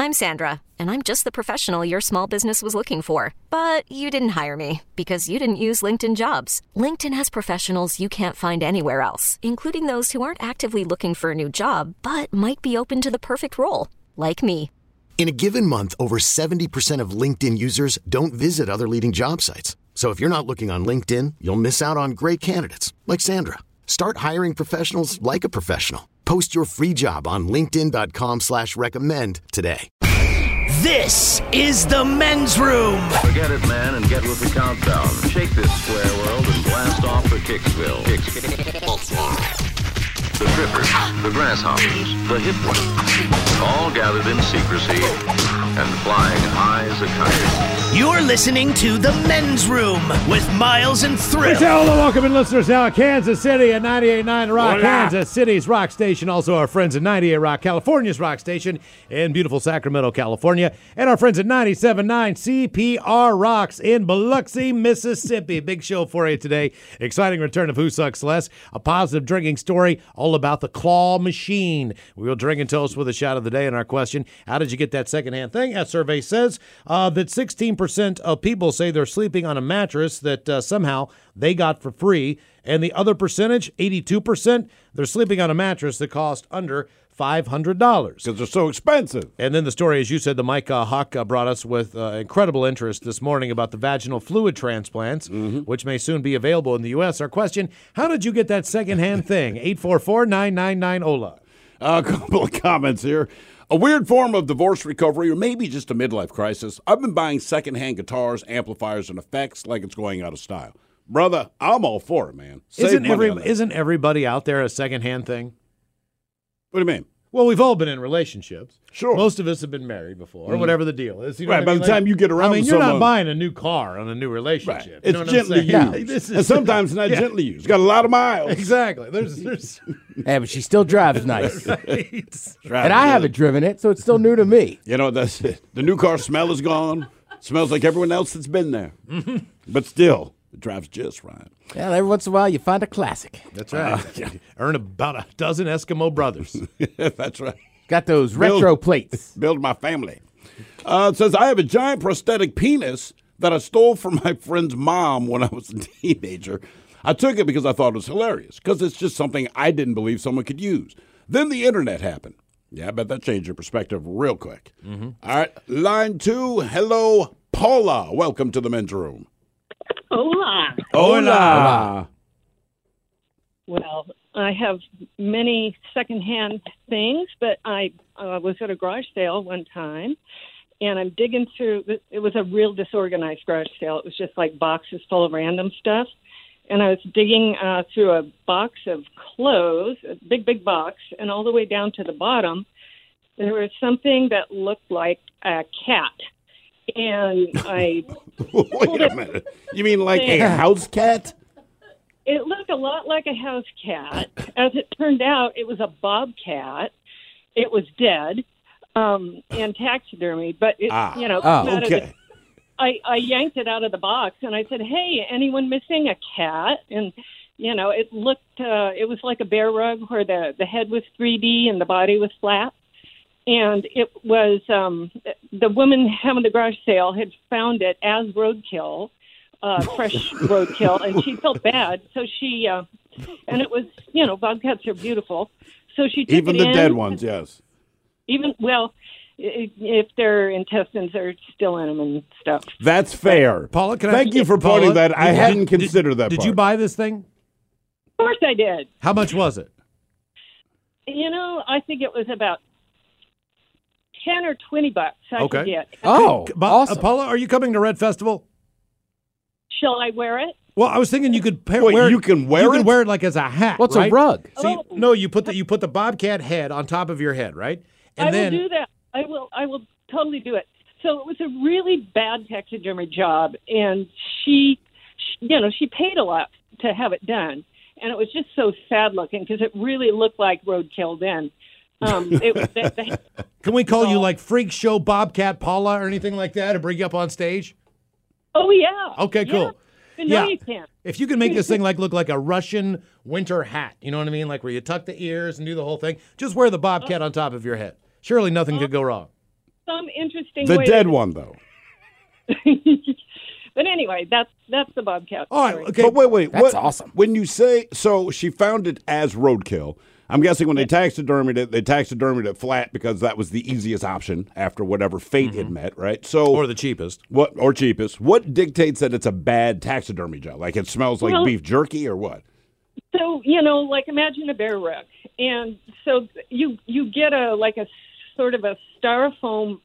I'm Sandra, and I'm just the professional your small business was looking for. But you didn't hire me because you didn't use LinkedIn Jobs. LinkedIn has professionals you can't find anywhere else, including those who aren't actively looking for a new job, but might be open to the perfect role, like me. In a given month, over 70% of LinkedIn users don't visit other leading job sites. So if you're not looking on LinkedIn, you'll miss out on great candidates like Sandra. Start hiring professionals like a professional. Post your free job on linkedin.com/recommend today. This is the Men's Room. Forget it, man, and get with the countdown. Shake this square world and blast off for Kicksville. The trippers, the grasshoppers, the hip ones, all gathered in secrecy and flying high as a kite. You're listening to the Men's Room with Miles and Thrill. Hello, welcome in listeners now at Kansas City at 98.9 Rock, Hola. Kansas City's Rock Station. Also our friends at 98 Rock, California's Rock Station in beautiful Sacramento, California. And our friends at 97.9 CPR Rocks in Biloxi, Mississippi. Big show for you today. Exciting return of Who Sucks Less, a positive drinking story all about the claw machine. We will drink and toast with a shot of the day. And our question, how did you get that secondhand thing? A survey says that 16% of people say they're sleeping on a mattress that somehow they got for free. And the other percentage, 82%, they're sleeping on a mattress that cost under $500. Because they're so expensive. And then the story, as you said, the Mike Hawk brought us with incredible interest this morning about the vaginal fluid transplants, which may soon be available in the U.S. Our question, how did you get that secondhand thing? 844-999-OLA. A couple of comments here. A weird form of divorce recovery or maybe just a midlife crisis. I've been buying secondhand guitars, amplifiers, and effects like it's going out of style. Brother, I'm all for it, man. Save money on that. Isn't everybody out there a secondhand thing? What do you mean? Well, we've all been in relationships. Sure. Most of us have been married before, or whatever the deal is. You know Right, what I by mean? the time you get around I mean, to you're not someone- buying a new car on a new relationship. You know It's what I'm gently saying? used. This is- And sometimes not gently used. It's got a lot of miles. Exactly. There's Yeah, but she still drives nice. right. And I haven't driven it, so it's still new to me. You know, that's it. The new car smell is gone. Smells like everyone else that's been there. But still, it drives just right. Yeah, every once in a while you find a classic. That's right. Earn about a dozen Eskimo brothers. That's right. Got those retro plates. Build my family. It says, I have a giant prosthetic penis that I stole from my friend's mom when I was a teenager. I took it because I thought it was hilarious, because it's just something I didn't believe someone could use. Then the internet happened. Yeah, I bet that changed your perspective real quick. All right, line 2. Hello, Paula. Welcome to the Men's Room. Hola. Hola. Well, I have many secondhand things, but I was at a garage sale one time, and I'm digging through. It was a real disorganized garage sale. It was just like boxes full of random stuff. And I was digging through a box of clothes, a big box, and all the way down to the bottom, there was something that looked like a cat. And I Wait a minute. You mean like a house cat? It looked a lot like a house cat. As it turned out, it was a bobcat. It was dead and taxidermy. But, Okay. I yanked it out of the box, and I said, hey, anyone missing a cat? And, it looked, it was like a bear rug where the head was 3D and the body was flat. And it was the woman having the garage sale had found it as roadkill, fresh roadkill, and she felt bad. So she, and it was, bobcats are beautiful. So she took Even it the in. dead ones, yes. If their intestines are still in them and stuff. That's fair. Paula, Thank you for pointing that. I hadn't considered that Did part. you buy this thing? Of course I did. How much was it? I think it was about 10 or 20 bucks I could get. Oh, awesome. Paula, are you coming to Red Festival? Shall I wear it? Well, I was thinking you could Wait, wear it. you can wear You it? can wear it like as a hat. What's right? a rug? So no, you put the bobcat head on top of your head, right? And I then will do that. I will totally do it. So it was a really bad taxidermy job, and she paid a lot to have it done, and it was just so sad looking because it really looked like roadkill then. Can we call you like Freak Show Bobcat Paula or anything like that, or bring you up on stage? Oh yeah. Okay, cool. Yeah. You can. If you can make this thing look like a Russian winter hat, you know what I mean? Like where you tuck the ears and do the whole thing. Just wear the bobcat on top of your head. Surely nothing could go wrong. some interesting The way. dead one, though. But anyway, that's the Bobcat. All right, story. okay. But wait. That's awesome. When you say, so she found it as roadkill, I'm guessing when they taxidermied it flat because that was the easiest option after whatever fate it met, right? So Or the cheapest. or cheapest. What dictates that it's a bad taxidermy job? Like it smells like Well- beef jerky or what? So, like imagine a bear wreck. And so you get a sort of a styrofoam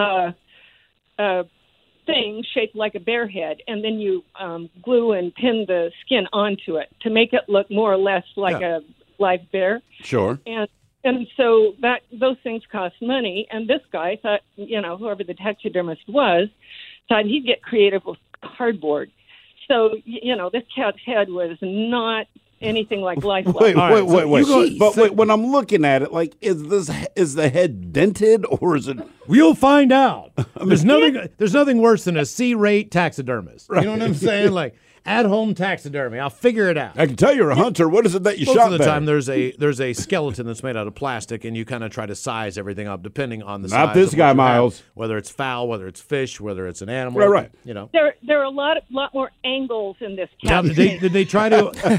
thing shaped like a bear head, and then you glue and pin the skin onto it to make it look more or less like a live bear. Sure. And so those things cost money. And this guy thought, whoever the taxidermist was, thought he'd get creative with cardboard. So, this cat's head was not anything like lifelike. Wait. Jeez. But wait, when I'm looking at it, like, is the head dented or is it? You'll find out. There's nothing worse than a C-rate taxidermist. You know what I'm saying? Like at-home taxidermy. I'll figure it out. I can tell you're a hunter. What is it that you Most shot of the better? time, there's a skeleton that's made out of plastic, and you kind of try to size everything up depending on the size. Not this of what guy, you have, Miles. whether it's fowl, whether it's fish, whether it's an animal. Right. There are a lot more angles in this Now, cat. did they try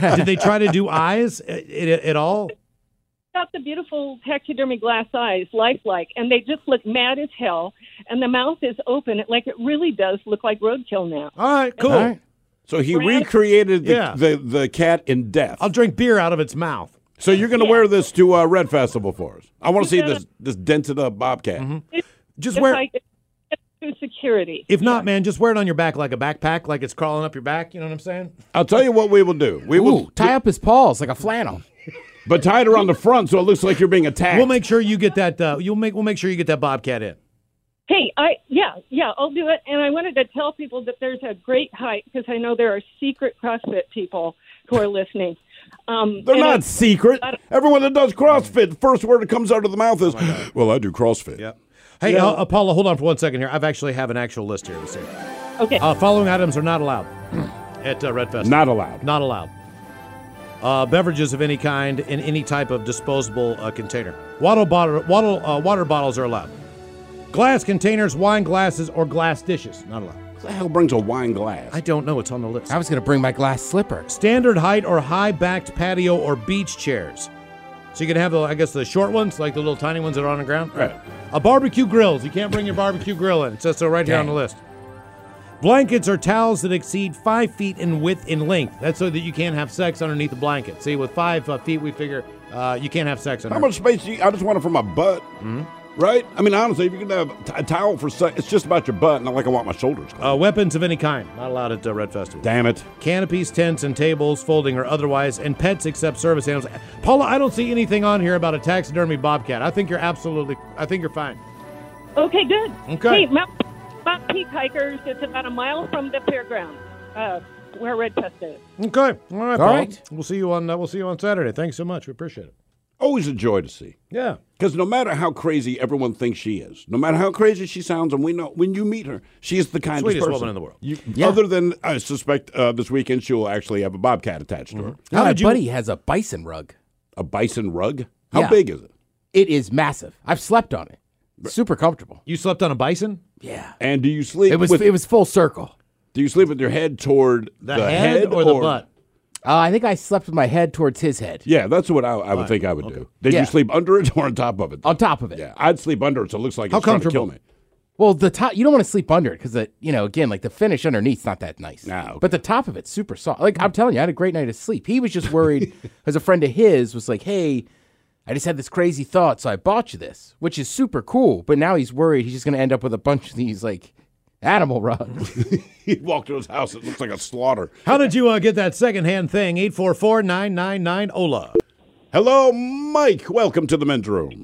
to do eyes at all? Got the beautiful taxidermy glass eyes, lifelike, and they just look mad as hell. And the mouth is open, like it really does look like roadkill now. All right, cool. All right. So he recreated Yeah. the cat in death. I'll drink beer out of its mouth. So you're going to wear this to Red Festival for us. I want to see this dented up bobcat. Just If wear. I get to security. If not, man, just wear it on your back like a backpack, like it's crawling up your back. You know what I'm saying? I'll tell you what we will do. We will Tie up his paws like a flannel. but tie it around the front so it looks like you're being attacked. We'll make sure you get that. We'll make sure you get that bobcat in. Hey, I'll do it. And I wanted to tell people that there's a great hike because I know there are secret CrossFit people who are listening. They're not secret. Everyone that does CrossFit, the first word that comes out of the mouth is, well, I do CrossFit. Yep. Hey, Paula, hold on for 1 second here. I actually have an actual list here. Let's see. Okay. Following items are not allowed at Red Festival. Not allowed. Not allowed. Beverages of any kind in any type of disposable container. Water bottles are allowed. Glass containers, wine glasses, or glass dishes, not allowed. What the hell brings a wine glass? I don't know. It's on the list. I was going to bring my glass slipper. Standard height or high-backed patio or beach chairs. So you can have, the short ones, like the little tiny ones that are on the ground. Right. Barbecue grills. You can't bring your barbecue grill in. It says so right here on the list. Blankets or towels that exceed 5 feet in width and length. That's so that you can't have sex underneath the blanket. See, with 5 feet, we figure you can't have sex How underneath. much space do you, I just want it for my butt. Mm-hmm. Right? I mean, honestly, if you can have a towel for sex, it's just about your butt, not like I want my shoulders covered. Weapons of any kind. Not allowed at Red Festival. Damn it. Canopies, tents, and tables, folding or otherwise, and pets except service animals. Paula, I don't see anything on here about a taxidermy bobcat. I think you're fine. Okay, good. Okay. Hey, Mount Peak Hikers, it's about a mile from the fairgrounds where Red Fest is. Okay. All right, Paula. right. We'll see you on Saturday. Thanks so much. We appreciate it. Always a joy to see. Yeah. Because no matter how crazy everyone thinks she is, no matter how crazy she sounds, and we know when you meet her, she is the kindest Sweetest person woman in the world. Other than, I suspect, this weekend she'll actually have a bobcat attached to her. My buddy has a bison rug. A bison rug? How Yeah. big is it? It is massive. I've slept on it. Super comfortable. You slept on a bison? Yeah. And do you sleep It was full circle. Do you sleep with your head toward The head or the butt? I think I slept with my head towards his head. Yeah, that's what I would think I would do. Did Yeah. you sleep under it or on top of it? On top of it. Yeah, I'd sleep under it so it looks like How it's trying to kill comfortable? me. Well, the top, you don't want to sleep under it because, again, like the finish underneath's not that nice. Nah, okay. But the top of it's super soft. Like, I'm telling you, I had a great night of sleep. He was just worried because a friend of his was like, hey, I just had this crazy thought, so I bought you this, which is super cool. But now he's worried he's just going to end up with a bunch of these, like, animal rugs. He walked to his house, it looks like a slaughter. How did you get that secondhand thing? 844-999-OLA. Hello, Mike. Welcome to the men's room.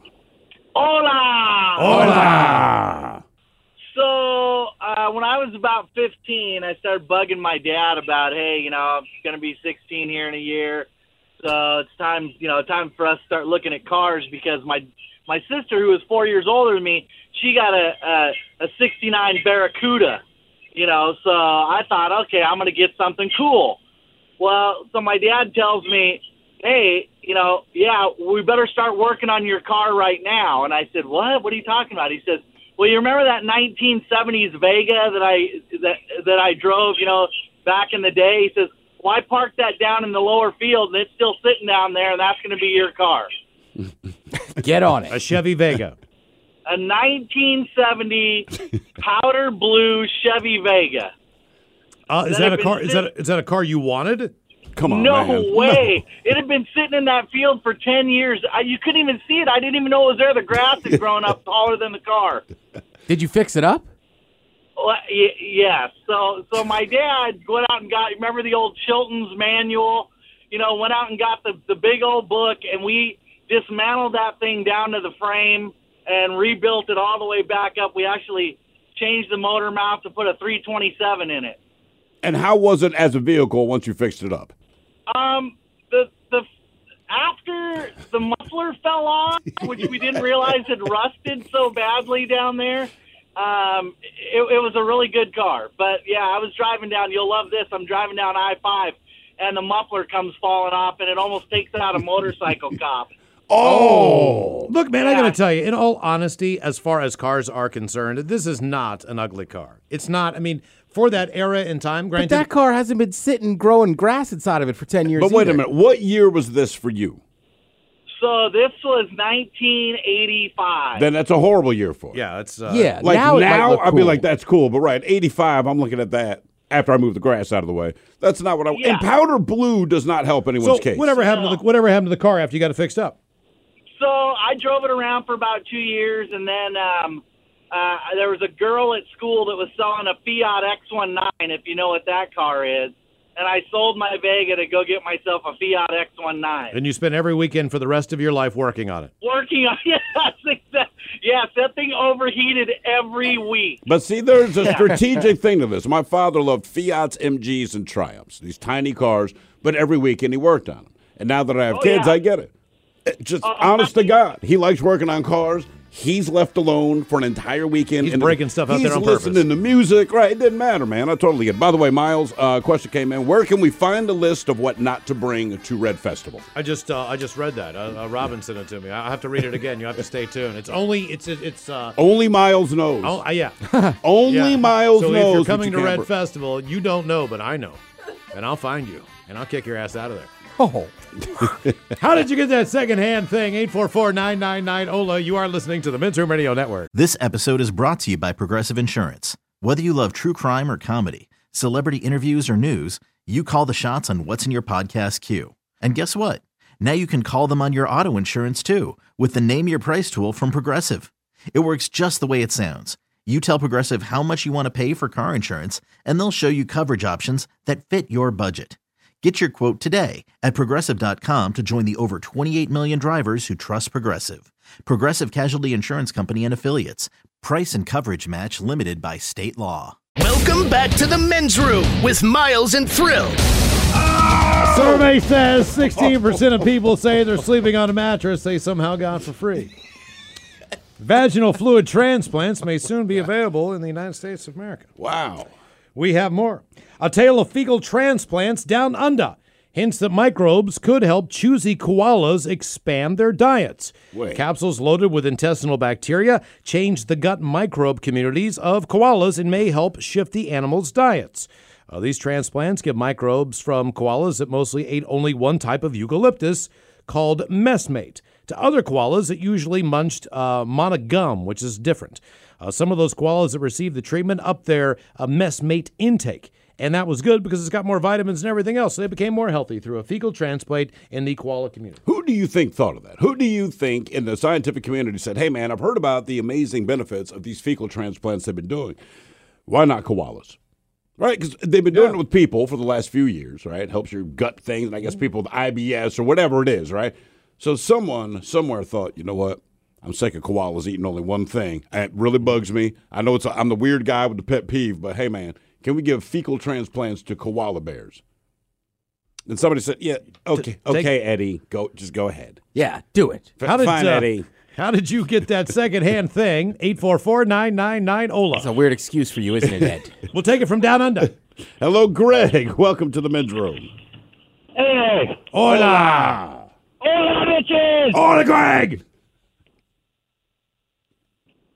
Hola! Hola! So, when I was about 15, I started bugging my dad about, hey, I'm going to be 16 here in a year. So it's time for us to start looking at cars because my sister, who was 4 years older than me, she got a 69 Barracuda, so I thought, okay, I'm going to get something cool. Well, so my dad tells me, hey, we better start working on your car right now. And I said, what? What are you talking about? He says, Well, you remember that 1970s Vega that I drove, back in the day? He says, well, I parked that down in the lower field, and it's still sitting down there, and that's going to be your car. Get on it. A Chevy Vega. A 1970 powder blue Chevy Vega. Is that a car? Is that a car you wanted? Come on, no man. way. It had been sitting in that field for 10 years. You couldn't even see it. I didn't even know it was there. The grass had grown up taller than the car. Did you fix it up? Well, yes. So my dad went out and remember the old Chilton's manual? Went out and got the big old book, and we dismantled that thing down to the frame and rebuilt it all the way back up. We actually changed the motor mount to put a 327 in it. And how was it as a vehicle once you fixed it up? After the muffler fell off, which we didn't realize had rusted so badly down there, it was a really good car. But yeah, I was driving down. You'll love this. I'm driving down I-5, and the muffler comes falling off, and it almost takes out a motorcycle cop. Oh! Look, man, I got to tell you, in all honesty, as far as cars are concerned, this is not an ugly car. It's not. I mean, for that era in time, granted. But that car hasn't been sitting growing grass inside of it for 10 years But wait either. a minute. What year was this for you? So this was 1985. Then that's a horrible year for it. Yeah, it's Yeah, Like now it might look I'd be cool. like, that's cool. But right, 85, I'm looking at that after I move the grass out of the way. That's not what I... Yeah. And powder blue does not help anyone's So case. whatever happened to the car after you got it fixed up? So I drove it around for about 2 years, and then there was a girl at school that was selling a Fiat X19, if you know what that car is. And I sold my Vega to go get myself a Fiat X19. And you spent every weekend for the rest of your life working on it. Working on yes, that thing overheated every week. But see, there's a strategic thing to this. My father loved Fiats, MGs, and Triumphs, these tiny cars, but every weekend he worked on them. And now that I have kids, I get it. Just honest to God, he likes working on cars. He's left alone for an entire weekend. He's breaking stuff out there on purpose. He's listening to music. Right, it didn't matter, man. I totally get it. By the way, Miles, question came in. Where can we find a list of what not to bring to Red Festival? I just read that. Robin sent it to me. I have to read it again. You have to stay tuned. It's only Only Miles knows. Oh, yeah. Only Miles so knows. So if you're what coming you to can't Red Festival, you don't know, but I know. And I'll find you. And I'll kick your ass out of there. Oh. How did you get that secondhand thing? 844-999-OLA. You are listening to the Men's Room Radio Network. This episode is brought to you by Progressive Insurance. Whether you love true crime or comedy, celebrity interviews or news, you call the shots on what's in your podcast queue. And guess what? Now you can call them on your auto insurance too with the Name Your Price tool from Progressive. It works just the way it sounds. You tell Progressive how much you want to pay for car insurance, and they'll show you coverage options that fit your budget. Get your quote today at Progressive.com to join the over 28 million drivers who trust Progressive. Progressive Casualty Insurance Company and Affiliates. Price and coverage match limited by state law. Welcome back to the Men's Room with Miles and Thrill. Survey says 16% of people say they're sleeping on a mattress they somehow got for free. Vaginal fluid transplants may soon be available in the United States of America. Wow. We have more. A tale of fecal transplants down under. Hints that microbes could help choosy koalas expand their diets. Wait. Capsules loaded with intestinal bacteria change the gut microbe communities of koalas and may help shift the animals' diets. These transplants give microbes from koalas that mostly ate only one type of eucalyptus called messmate to other koalas that usually munched monogum, which is different. Some of those koalas that received the treatment upped their messmate intake. And that was good because it's got more vitamins and everything else. So they became more healthy through a fecal transplant in the koala community. Who do you think thought of that? Who do you think in the scientific community said, hey, man, I've heard about the amazing benefits of these fecal transplants they've been doing. Why not koalas? Right? Because they've been doing it with people for the last few years, right? It helps your gut things, and I guess people with IBS or whatever it is, right? So someone somewhere thought, you know what? I'm sick of koalas eating only one thing. It really bugs me. I know I'm the weird guy with the pet peeve, but hey, man, can we give fecal transplants to koala bears? And somebody said, yeah, okay, Eddie, just go ahead. Yeah, do it. Fine, Eddie. How did you get that secondhand thing? 844-999-OLA. It's a weird excuse for you, isn't it, Ed? We'll take it from down under. Hello, Greg. Welcome to the Men's Room. Hey. Hola. Hola, bitches. Hola, Greg.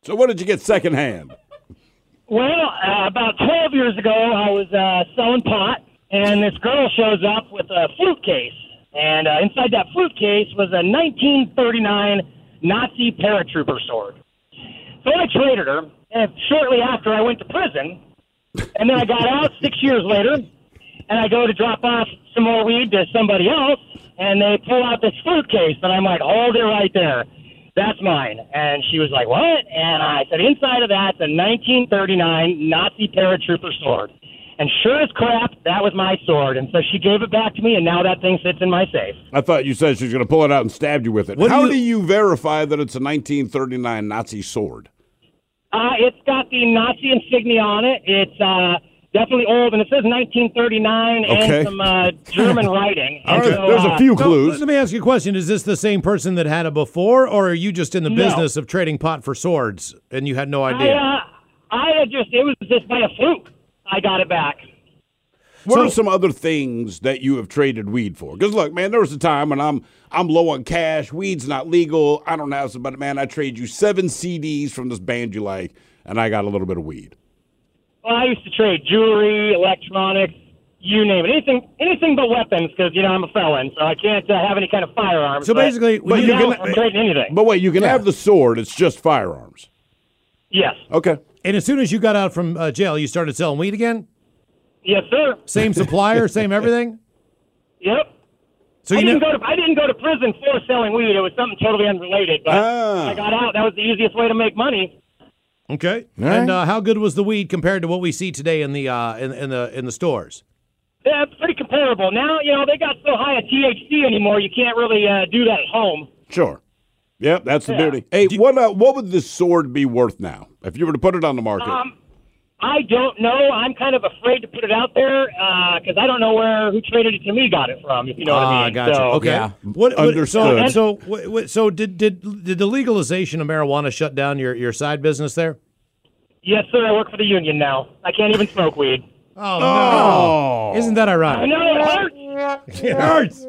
So what did you get secondhand? Well, about 12 years ago, I was selling pot, and this girl shows up with a fruit case. And inside that fruit case was a 1939 Nazi paratrooper sword. So I traded her, and shortly after I went to prison. And then I got out 6 years later, and I go to drop off some more weed to somebody else, and they pull out this fruit case, and I'm like, hold it right there. That's mine. And she was like, what? And I said, inside of that's a 1939 Nazi paratrooper sword. And sure as crap, that was my sword. And so she gave it back to me, and now that thing sits in my safe. I thought you said she was going to pull it out and stab you with it. How do you verify that it's a 1939 Nazi sword? It's got the Nazi insignia on it. It's definitely old, and it says 1939 and some German writing. All right, there's a few clues. Let me ask you a question. Is this the same person that had it before, or are you just in the business of trading pot for swords, and you had no idea? It was just by a fluke. I got it back. What are some other things that you have traded weed for? Because, look, man, there was a time when I'm low on cash, weed's not legal, I don't have somebody, man, I trade you 7 CDs from this band you like, and I got a little bit of weed. Well, I used to trade jewelry, electronics, you name it. Anything but weapons, because, I'm a felon, so I can't have any kind of firearms. So basically, I'm trading anything. But wait, you can have the sword, it's just firearms. Yes. Okay. And as soon as you got out from jail, you started selling weed again? Yes, sir. Same supplier, same everything? Yep. So I didn't go to prison for selling weed. It was something totally unrelated. But when I got out, that was the easiest way to make money. Okay. All right. And how good was the weed compared to what we see today in the in the stores? Yeah, pretty comparable. Now, they got so high a THC anymore, you can't really do that at home. Sure. Yep, that's the beauty. Hey, what would this sword be worth now if you were to put it on the market? I don't know. I'm kind of afraid to put it out there because I don't know who traded it to me got it from, if you know what I mean. Gotcha. So, okay. Yeah. Understood. So did the legalization of marijuana shut down your side business there? Yes, sir. I work for the union now. I can't even smoke weed. Oh, no. Isn't that ironic? I know, it hurts.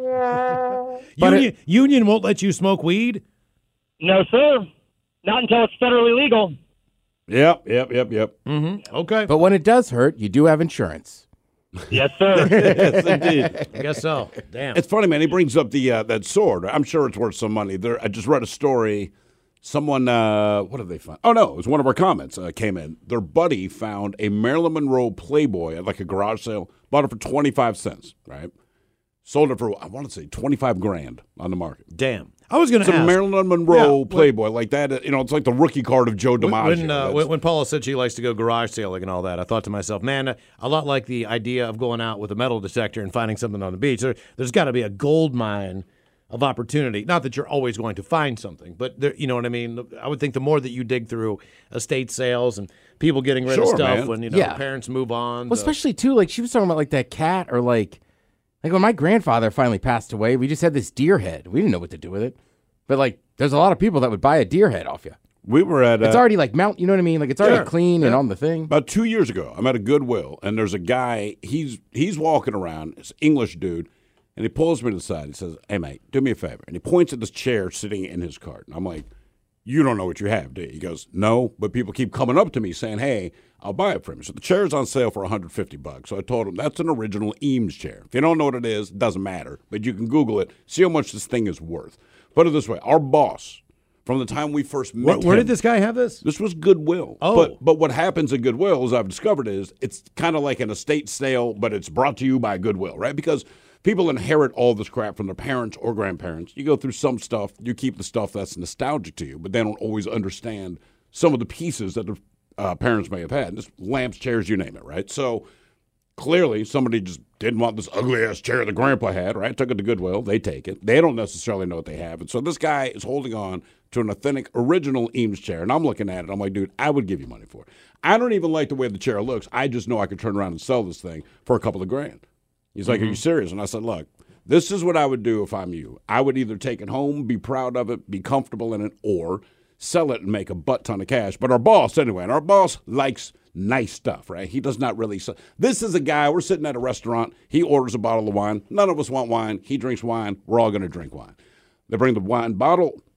It hurts. Union won't let you smoke weed? No, sir. Not until it's federally legal. Yep. Mm-hmm. Okay. But when it does hurt, you do have insurance. Yes, sir. Yes, indeed. I guess so. Damn. It's funny, man. He brings up the that sword. I'm sure it's worth some money. I just read a story. Someone, what did they find? Oh, no, it was one of our comments came in. Their buddy found a Marilyn Monroe Playboy at like a garage sale, bought it for 25 cents, right? Sold it for, I want to say, $25,000 on the market. Damn. I was going to ask. It's a Marilyn Monroe Playboy like that. It's like the rookie card of Joe DiMaggio. When Paula said she likes to go garage sailing and all that, I thought to myself, man, a lot like the idea of going out with a metal detector and finding something on the beach. There's got to be a gold mine of opportunity. Not that you're always going to find something, but you know what I mean? I would think the more that you dig through estate sales and people getting rid of stuff when parents move on. Well, especially, too, like she was talking about like that cat or like when my grandfather finally passed away, we just had this deer head. We didn't know what to do with it. But, like, there's a lot of people that would buy a deer head off you. We were at... it's already, like, you know what I mean? Like, it's already clean and on the thing. About 2 years ago, I'm at a Goodwill, and there's a guy, he's walking around, this English dude, and he pulls me to the side. He says, hey, mate, do me a favor. And he points at this chair sitting in his cart. And I'm like, you don't know what you have, do you? He goes, no, but people keep coming up to me saying, hey, I'll buy it from you. So the chair's on sale for $150. So I told him that's an original Eames chair. If you don't know what it is, it doesn't matter. But you can Google it, see how much this thing is worth. Put it this way, our boss, from the time we first met where did this guy have this? This was Goodwill. Oh. But what happens at Goodwill, as I've discovered, is it's kind of like an estate sale, but it's brought to you by Goodwill, right? Because people inherit all this crap from their parents or grandparents. You go through some stuff, you keep the stuff that's nostalgic to you, but they don't always understand some of the pieces that the parents may have had. Just lamps, chairs, you name it, right? So clearly somebody just didn't want this ugly-ass chair the grandpa had, right? Took it to Goodwill. They take it. They don't necessarily know what they have. And so this guy is holding on to an authentic, original Eames chair, and I'm looking at it. I'm like, dude, I would give you money for it. I don't even like the way the chair looks. I just know I could turn around and sell this thing for a couple of grand. He's like, are you serious? And I said, look, this is what I would do if I'm you. I would either take it home, be proud of it, be comfortable in it, or sell it and make a butt ton of cash. But our boss, anyway, and our boss likes nice stuff, right? He does not really sell. This is a guy, we're sitting at a restaurant. He orders a bottle of wine. None of us want wine. He drinks wine. We're all going to drink wine. They bring the wine bottle.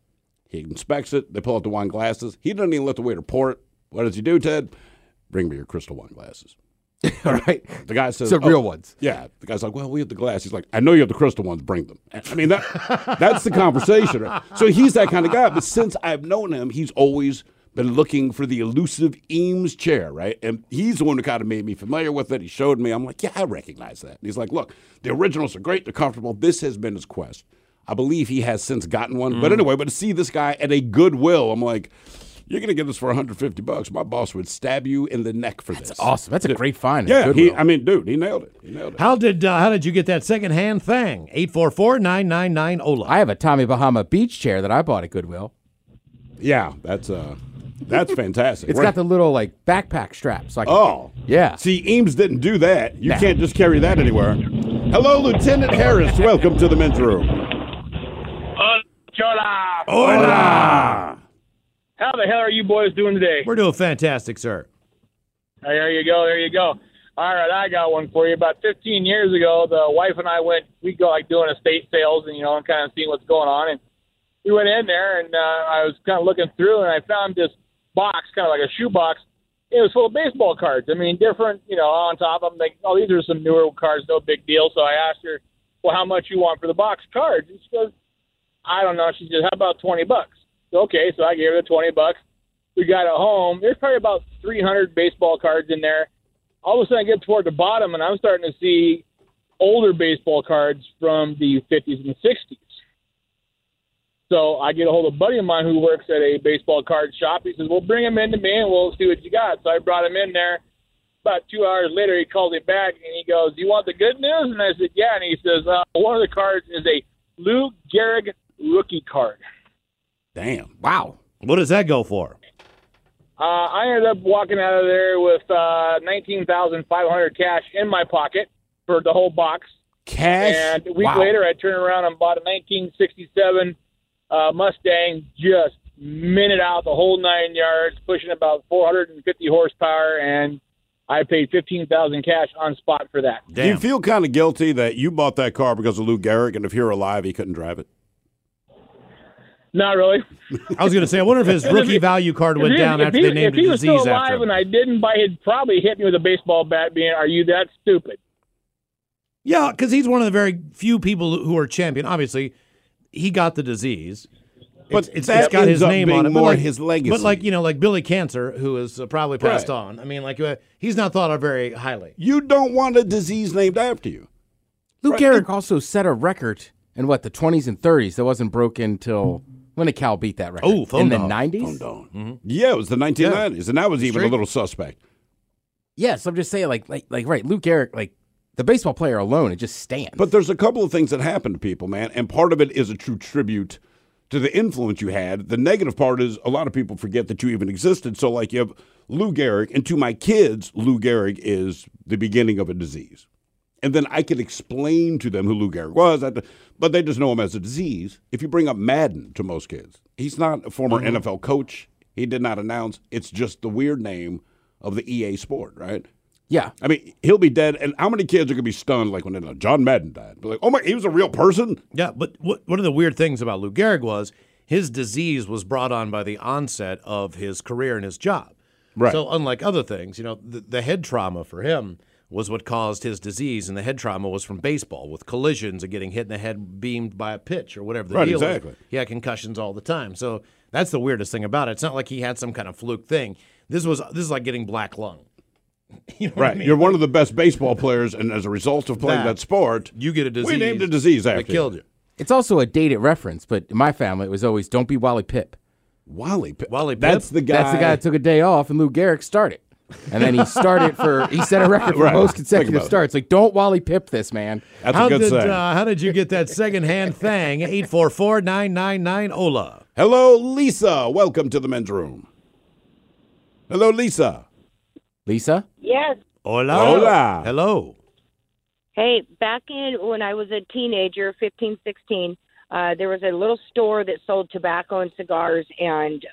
He inspects it. They pull out the wine glasses. He doesn't even let the waiter pour it. What does he do, Ted? Bring me your crystal wine glasses. All right. The guy says, So real ones. Yeah. The guy's like, well, we have the glass. He's like, I know you have the crystal ones. Bring them. I mean, that's the conversation. Right? So he's that kind of guy. But since I've known him, he's always been looking for the elusive Eames chair, right? And he's the one who kind of made me familiar with it. He showed me. I'm like, yeah, I recognize that. And he's like, look, the originals are great. They're comfortable. This has been his quest. I believe he has since gotten one. But anyway, to see this guy at a Goodwill, I'm like, you're going to get this for $150. My boss would stab you in the neck for this. That's awesome. That's a great find. Yeah, he nailed it. He nailed it. How did you get that secondhand thing? 844-999-OLA. I have a Tommy Bahama beach chair that I bought at Goodwill. Yeah, that's fantastic. It's got the little like backpack strap. So I can, yeah. See, Eames didn't do that. You can't just carry that anywhere. Hello, Lieutenant Harris. Welcome to the men's room. Hola. Hola. How the hell are you boys doing today? We're doing fantastic, sir. There you go. All right, I got one for you. About 15 years ago, the wife and I we go like doing estate sales and, and kind of seeing what's going on. And we went in there and I was kind of looking through and I found this box, kind of like a shoe box. It was full of baseball cards. I mean, different, on top of them. Like, oh, these are some newer cards, no big deal. So I asked her, well, how much you want for the box of cards? And she goes, I don't know. She said, how about $20? Okay, so I gave her the $20. We got it home. There's probably about 300 baseball cards in there. All of a sudden, I get toward the bottom, and I'm starting to see older baseball cards from the 50s and 60s. So I get a hold of a buddy of mine who works at a baseball card shop. He says, well, bring him in to me, and we'll see what you got. So I brought him in there. About 2 hours later, he called me back, and he goes, you want the good news? And I said, yeah. And he says, one of the cards is a Lou Gehrig rookie card. Damn. Wow. What does that go for? I ended up walking out of there with $19,500 cash in my pocket for the whole box. Cash? And a week later, I turned around and bought a 1967 Mustang, just minute out the whole 9 yards, pushing about 450 horsepower, and I paid $15,000 cash on spot for that. Damn. Do you feel kind of guilty that you bought that car because of Lou Gehrig, and if you're alive, he couldn't drive it? Not really. I was going to say, I wonder if his rookie value card went down after they named the disease after him. If he was still alive and I didn't buy, he'd probably hit me with a baseball bat being, are you that stupid? Yeah, because he's one of the very few people who are champion. Obviously, he got the disease. But it's got his name on it. More but like, his legacy. But like Billy Cancer, who is probably passed on. I mean, he's not thought of very highly. You don't want a disease named after you. Lou Gehrig also set a record in the 20s and 30s that wasn't broken till when did Cal beat that record? Oh, in the 90s? Mm-hmm. Yeah, it was the 1990s, and that was even a little suspect. Yes, I'm just saying, right, Lou Gehrig, the baseball player alone, it just stands. But there's a couple of things that happen to people, man, and part of it is a true tribute to the influence you had. The negative part is a lot of people forget that you even existed. So, you have Lou Gehrig, and to my kids, Lou Gehrig is the beginning of a disease. And then I could explain to them who Lou Gehrig was, but they just know him as a disease. If you bring up Madden to most kids, he's not a former NFL coach. He did not announce. It's just the weird name of the EA sport, right? Yeah. I mean, he'll be dead. And how many kids are going to be stunned when they know John Madden died? But oh my, he was a real person? Yeah, but one of the weird things about Lou Gehrig was his disease was brought on by the onset of his career and his job. Right. So unlike other things, the head trauma for him was what caused his disease, and the head trauma was from baseball with collisions and getting hit in the head beamed by a pitch or whatever the deal exactly. is. He had concussions all the time. So that's the weirdest thing about it. It's not like he had some kind of fluke thing. This is like getting black lung. You know right. I mean? You're one of the best baseball players, and as a result of playing that sport, you get a disease. We named a disease after that killed you. It's also a dated reference, but in my family, it was always don't be Wally Pipp. Wally Pipp? Wally Pipp? That's the guy that took a day off, and Lou Gehrig started. And then he set a record for most consecutive starts. Don't Wally Pipp this, man. That's a good saying. How did you get that secondhand thing? 844-999-OLA. Hello, Lisa. Welcome to the men's room. Hello, Lisa. Lisa? Yes. Hola. Hola. Hello. Hey, back when I was a teenager, 15, 16, there was a little store that sold tobacco and cigars and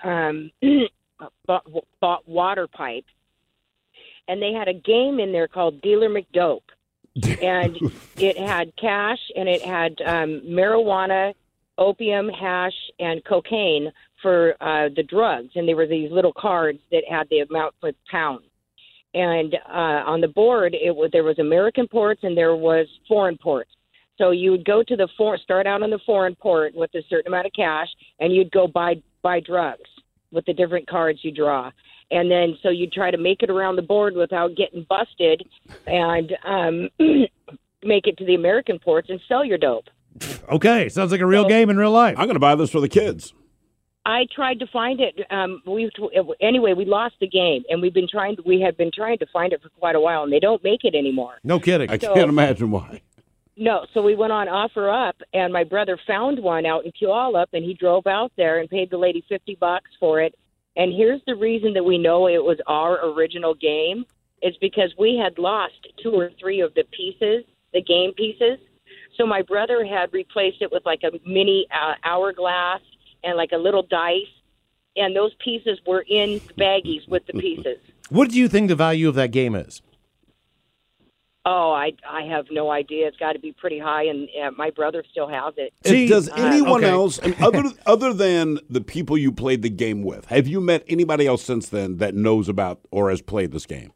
bought water pipes. And they had a game in there called Dealer McDope. And it had cash and it had marijuana, opium, hash, and cocaine for the drugs, and there were these little cards that had the amount for pounds. And on the board, there was American ports and there was foreign ports. So you would go to start out on the foreign port with a certain amount of cash, and you'd go buy drugs with the different cards you draw. And then so you'd try to make it around the board without getting busted, and make it to the American ports and sell your dope. Okay, sounds like a real game in real life. I'm going to buy this for the kids. I tried to find it. Anyway, we lost the game, and we have been trying to find it for quite a while, and they don't make it anymore. No kidding. I can't imagine why. No, so we went on OfferUp, and my brother found one out in Puyallup, and he drove out there and paid the lady $50 for it. And here's the reason that we know it was our original game. It's because we had lost 2 or 3 of the pieces, the game pieces. So my brother had replaced it with like a mini hourglass and like a little dice, and those pieces were in baggies with the pieces. What do you think the value of that game is? Oh, I have no idea. It's got to be pretty high, and my brother still has it. Does anyone else, and other than the people you played the game with, have you met anybody else since then that knows about or has played this game?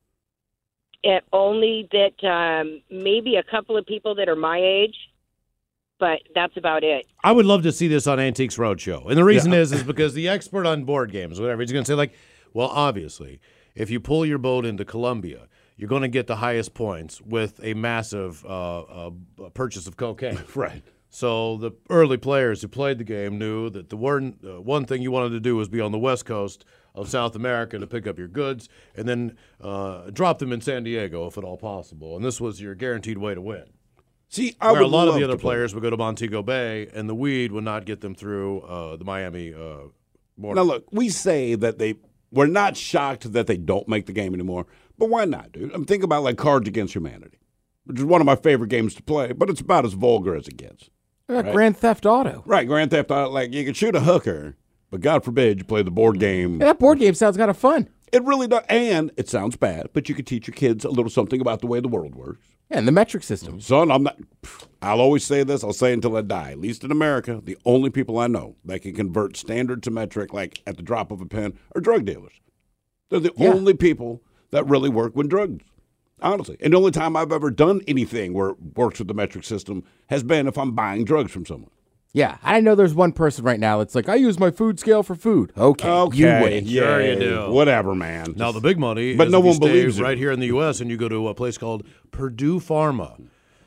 Only that maybe a couple of people that are my age, but that's about it. I would love to see this on Antiques Roadshow. And the reason is because the expert on board games, whatever, he's going to say, like, well, obviously, if you pull your boat into Colombia, you're going to get the highest points with a massive purchase of cocaine. Right. So the early players who played the game knew that the one thing you wanted to do was be on the west coast of South America to pick up your goods and then drop them in San Diego if at all possible. And this was your guaranteed way to win. See, where a lot of the other players would go to Montego Bay, and the weed would not get them through the Miami border. Now, look, we say that we're not shocked that they don't make the game anymore, but why not, dude? I'm thinking about like Cards Against Humanity, which is one of my favorite games to play, but it's about as vulgar as it gets. Right? Grand Theft Auto. Right, Grand Theft Auto. Like, you can shoot a hooker, but God forbid you play the board game. Yeah, that board game sounds kind of fun. It really does, and it sounds bad, but you can teach your kids a little something about the way the world works. Yeah, and the metric system. Son, I'll always say this. I'll say it until I die. At least in America, the only people I know that can convert standard to metric, like at the drop of a pen, are drug dealers. They're the only people that really work with drugs, honestly. And the only time I've ever done anything where it works with the metric system has been if I'm buying drugs from someone. Yeah, I know there's one person right now that's like, I use my food scale for food. Okay, you win. Yeah, sure you do. Whatever, man. Now, the big money but is no if you one stay believes it. right here in the U.S. and you go to a place called Purdue Pharma.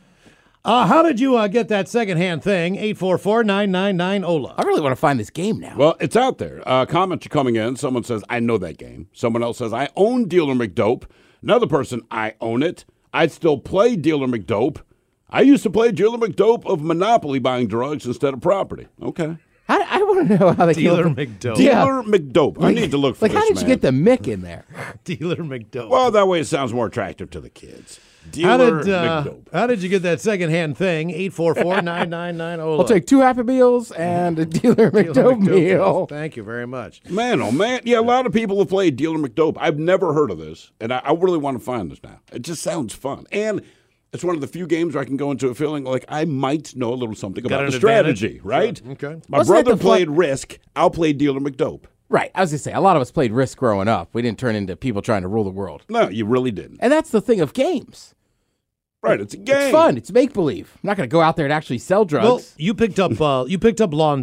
How did you get that secondhand thing? 844-999-OLA. I really want to find this game now. Well, it's out there. Comments are coming in. Someone says, I know that game. Someone else says, I own Dealer McDope. Another person, I own it. I still play Dealer McDope. I used to play Dealer McDope of Monopoly buying drugs instead of property. Okay. I want to know how they Dealer McDope. Dealer McDope. I need to look for this, how did you get the Mick in there? Dealer McDope. Well, that way it sounds more attractive to the kids. Dealer McDope. How did you get that secondhand thing? 844-999-OLA. I'll take 2 Happy Meals and a Dealer McDope meal. Thank you very much. Man, oh man. Yeah, a lot of people have played Dealer McDope. I've never heard of this, and I really want to find this now. It just sounds fun. And it's one of the few games where I can go into a feeling like I might know a little something about the strategy, right? Sure. Okay. My brother played Risk. I'll play Dealer McDope. Right. I was going to say, a lot of us played Risk growing up. We didn't turn into people trying to rule the world. No, you really didn't. And that's the thing of games. Right, it's a game. It's fun. It's make-believe. I'm not going to go out there and actually sell drugs. Well, you picked up lawn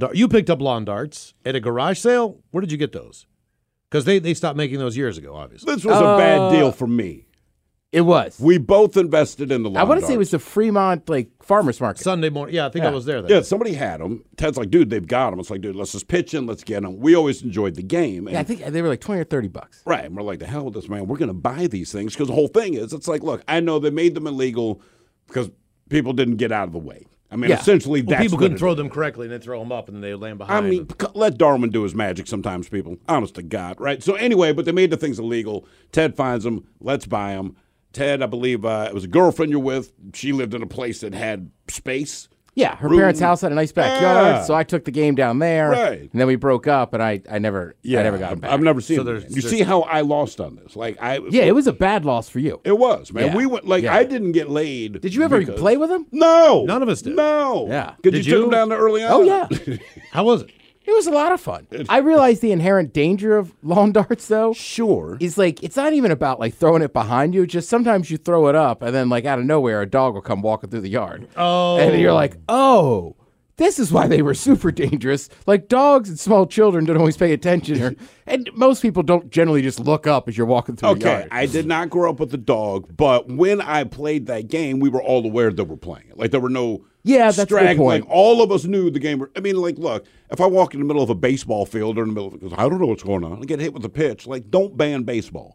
darts at a garage sale. Where did you get those? Because they stopped making those years ago, obviously. This was a bad deal for me. It was. We both invested in the lawn I want to darts. say it was the Fremont farmers market. Sunday morning. Yeah, I think I was there then. Yeah, somebody had them. Ted's like, dude, they've got them. It's like, dude, let's just pitch in. Let's get them. We always enjoyed the game. And I think they were like $20 or $30. Right, and we're like, the hell with this, man. We're going to buy these things because the whole thing is, it's like, look, I know they made them illegal because people didn't get out of the way. I mean, essentially, that's people what couldn't throw them correctly, and they throw them up, and then they land behind. I mean, let Darwin do his magic sometimes, people. Honest to God, right? So anyway, but they made the things illegal. Ted finds them. Let's buy them. Ted, I believe it was a girlfriend you're with. She lived in a place that had space. Yeah, her parents' house had a nice backyard, so I took the game down there. Right. And then we broke up, and I never got him back. I've never seen it. You see how I lost on this? It was a bad loss for you. It was, man. Yeah. We went I didn't get laid. Did you ever play with him? No. None of us did. No. Yeah. Did you took him down there early on? Oh, yeah. How was it? It was a lot of fun. I realized the inherent danger of lawn darts, though. Sure. Is like, it's not even about like throwing it behind you. Just sometimes you throw it up and then like out of nowhere, a dog will come walking through the yard. Oh. And you're like, oh, this is why they were super dangerous. Like dogs and small children don't always pay attention. And most people don't generally just look up as you're walking through the yard. I did not grow up with a dog, but when I played that game, we were all aware that we're playing it. Like there were no that's a good point. Like all of us knew the game. I mean, like, look, if I walk in the middle of a baseball field or in the middle of it, I don't know what's going on. I get hit with a pitch. Like, don't ban baseball.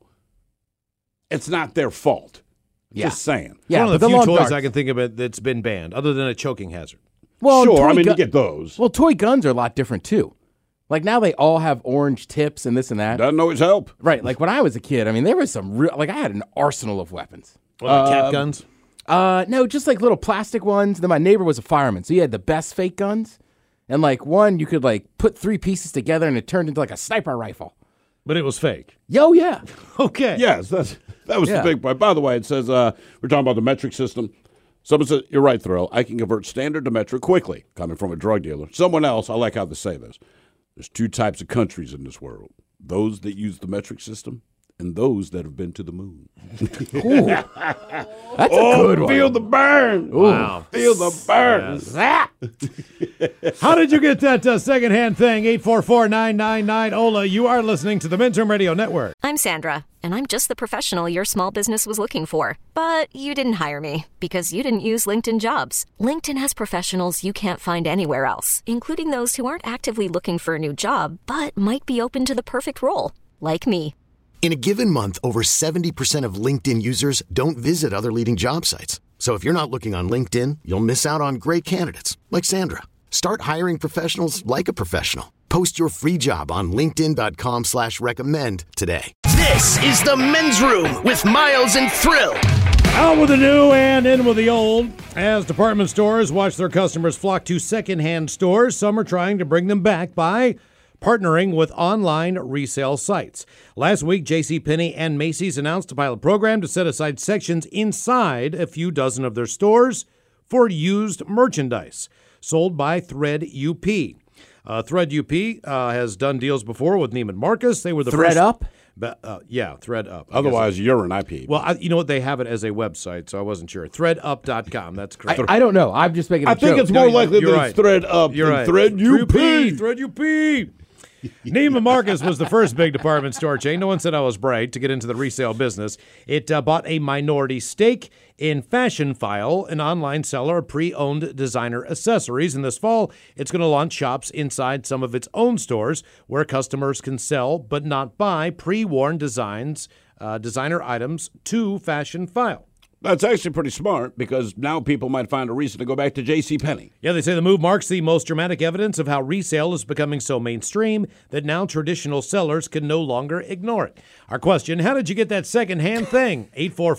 It's not their fault. Just saying. Yeah, one of the few toys I can think of that's been banned, other than a choking hazard. Well, sure, I mean, you get those. Well, toy guns are a lot different, too. Like, now they all have orange tips and this and that. Doesn't always help. Right, like when I was a kid, I mean, there was some real, like I had an arsenal of weapons. What, cat guns? No, just like little plastic ones. Then my neighbor was a fireman, so he had the best fake guns. And like one, you could like put 3 pieces together and it turned into like a sniper rifle. But it was fake. Yo, yeah. Okay. Yes, that was the big point. By the way, it says, we're talking about the metric system. Someone said, you're right, Thrill. I can convert standard to metric quickly, coming from a drug dealer. Someone else, I like how they say this. There's 2 types of countries in this world. Those that use the metric system and those that have been to the moon. Ooh. That's a good one. Feel the burn. Wow. Feel the burn. Zap. How did you get that secondhand thing? 844-999-OLA. You are listening to the Men's Room Radio Network. I'm Sandra, and I'm just the professional your small business was looking for. But you didn't hire me because you didn't use LinkedIn Jobs. LinkedIn has professionals you can't find anywhere else, including those who aren't actively looking for a new job, but might be open to the perfect role, like me. In a given month, over 70% of LinkedIn users don't visit other leading job sites. So if you're not looking on LinkedIn, you'll miss out on great candidates like Sandra. Start hiring professionals like a professional. Post your free job on linkedin.com/recommend today. This is the Men's Room with Miles and Thrill. Out with the new and in with the old. As department stores watch their customers flock to secondhand stores, some are trying to bring them back by partnering with online resale sites. Last week, JCPenney and Macy's announced a pilot program to set aside sections inside a few dozen of their stores for used merchandise sold by Thread UP. Thread UP has done deals before with Neiman Marcus. They were the Thread first. Up? Yeah, Thread Up. Otherwise, you're an IP. Well, you know what? They have it as a website, so I wasn't sure. ThreadUp.com. That's correct. I don't know. I'm just making a I think joke. it's more likely that right. it's Thread Up You're than right. Thread UP. Thread UP. Neiman Marcus was the first big department store chain. No one said I was bright to get into the resale business. It bought a minority stake in Fashion File, an online seller of pre-owned designer accessories. And this fall, it's going to launch shops inside some of its own stores where customers can sell but not buy pre-worn designer items to Fashion File. That's actually pretty smart because now people might find a reason to go back to JCPenney. Yeah, they say the move marks the most dramatic evidence of how resale is becoming so mainstream that now traditional sellers can no longer ignore it. Our question, how did you get that secondhand thing?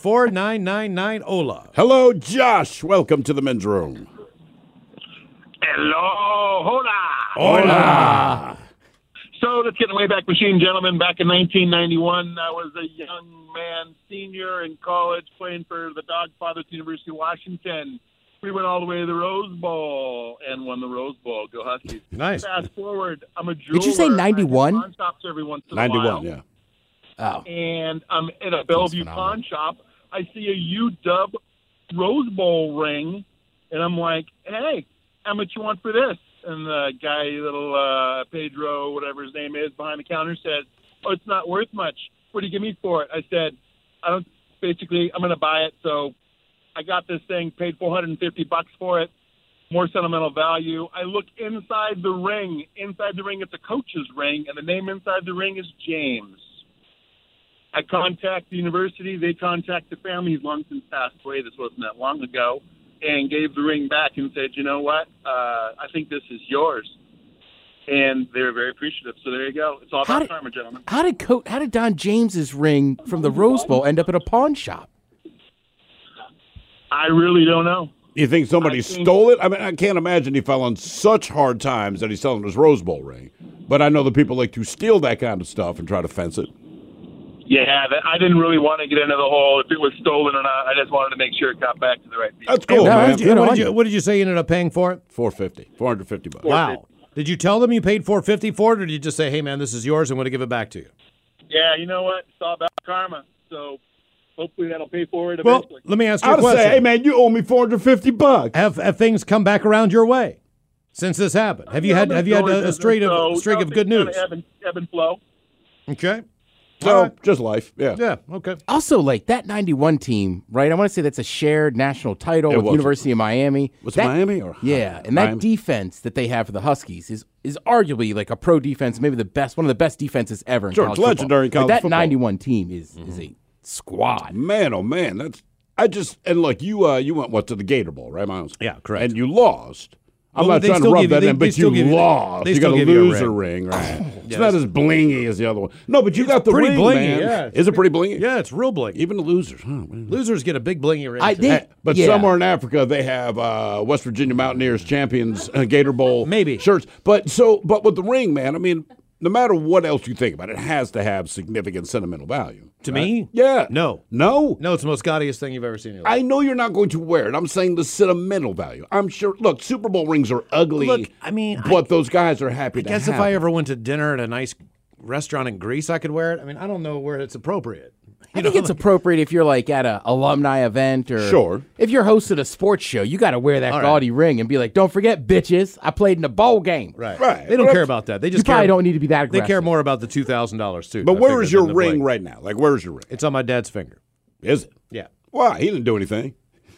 844-999-OLA. Hello, Josh. Welcome to the Men's Room. Hello, hola. Hola. So let's get in the Wayback Machine, gentlemen. Back in 1991, I was a young man, senior in college, playing for the Dogfathers, University of Washington. We went all the way to the Rose Bowl and won the Rose Bowl. Go Huskies. Nice. Fast forward, I'm a jeweler. Did you say 91? I pawn shops every once in a while. 91, yeah. Oh. And I'm in a Bellevue pawn shop. I see a UW Rose Bowl ring, and I'm like, hey, how much you want for this? And the guy, little Pedro, whatever his name is, behind the counter said, oh, it's not worth much. What do you give me for it? I said, I'm going to buy it. So I got this thing, paid $450 for it, more sentimental value. I look inside the ring. Inside the ring, it's a coach's ring, and the name inside the ring is James. I contact the university. They contact the family. He's long since passed away. This wasn't that long ago. And gave the ring back and said, you know what? I think this is yours. And they were very appreciative. So there you go. It's all about karma, gentlemen. How did Don James's ring from the Rose Bowl end up at a pawn shop? I really don't know. You think somebody stole it? I mean, I can't imagine he fell on such hard times that he's selling his Rose Bowl ring. But I know that people like to steal that kind of stuff and try to fence it. Yeah, I didn't really want to get into the whole if it was stolen or not. I just wanted to make sure it got back to the right people. That's cool, man. What did you say you ended up paying for it? $450. $450. Wow. Did you tell them you paid $450 for it, or did you just say, hey, man, this is yours, I'm going to give it back to you? Yeah, you know what? It's all about karma. So hopefully that'll pay for it Well, eventually. let me ask you a I'd question. say, hey, man, you owe me $450. Have things come back around your way since this happened? Have you had a string of good news? Ebb and flow. Okay. So, just life. Yeah. Yeah, okay. Also, like that 91 team, right? I want to say that's a shared national title with University of Miami. Was it Miami? Yeah, and Miami? that defense that they have for the Huskies is arguably like a pro defense, maybe one of the best defenses ever in Sure, college it's legendary in football. college Like, that football. 91 team is a squad. Man, oh, man. And look, you went to the Gator Bowl, right, Miles? Yeah, correct. And you lost. I'm Well, not they trying to still rub give you- that they- in, they but still you give you- lost. they You still got a give you a loser ring, right? It's not as blingy as the other one. No, but you got the pretty ring, blingy, man. yeah. Is it pretty blingy? Yeah, it's real blingy. Even the losers. Oh, man. Losers get a big blingy ring. But somewhere in Africa, they have West Virginia Mountaineers champions Gator Bowl shirts. But with the ring, man, I mean, no matter what else you think about it, it has to have significant sentimental value. To right? me? Yeah. No. No? No, it's the most gaudiest thing you've ever seen in your life. I know you're not going to wear it. I'm saying the sentimental value. I'm sure. Look, Super Bowl rings are ugly. Look, I mean, but those guys are happy I to guess have if I them. ever went to dinner at a nice restaurant in Greece, I could wear it. I mean, I don't know where it's appropriate. I think it's appropriate if you're like at an alumni event or Sure. if you're hosting a sports show, you got to wear that All right. gaudy ring and be like, don't forget, bitches, I played in a bowl game. Right. Right. They don't care about that. They just You probably care, don't need to be that They aggressive. care more about the $2,000 too. But I where figure, is your than the ring bling. right now? Like, where's your ring? It's on my dad's finger. Is it? Yeah. Why? He didn't do anything.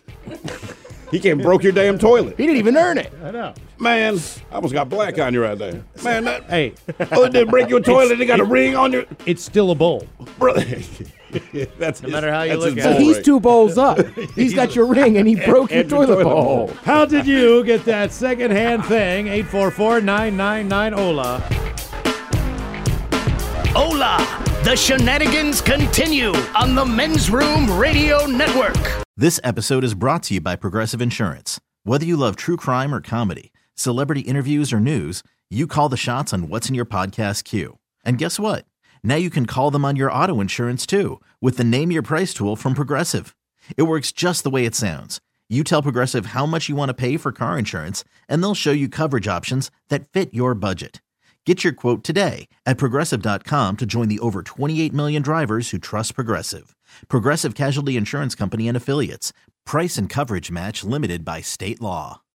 He came and broke your damn toilet. He didn't even earn it. I know. Man, I almost got black on you right there. Man, that Hey, oh, it didn't break your toilet. They got a ring on your it's still a bowl. brother. That's No matter how you that's look his at it. So bowl he's ring. 2 bowls up. He's got your ring and he broke your And your toilet toilet bowl. bowl. How did you get that secondhand thing? 844-999-OLA. Hola! The shenanigans continue on the Men's Room Radio Network. This episode is brought to you by Progressive Insurance. Whether you love true crime or comedy, celebrity interviews or news, you call the shots on what's in your podcast queue. And guess what? Now you can call them on your auto insurance too with the Name Your Price tool from Progressive. It works just the way it sounds. You tell Progressive how much you want to pay for car insurance, and they'll show you coverage options that fit your budget. Get your quote today at Progressive.com to join the over 28 million drivers who trust Progressive. Progressive Casualty Insurance Company and Affiliates. Price and coverage match limited by state law.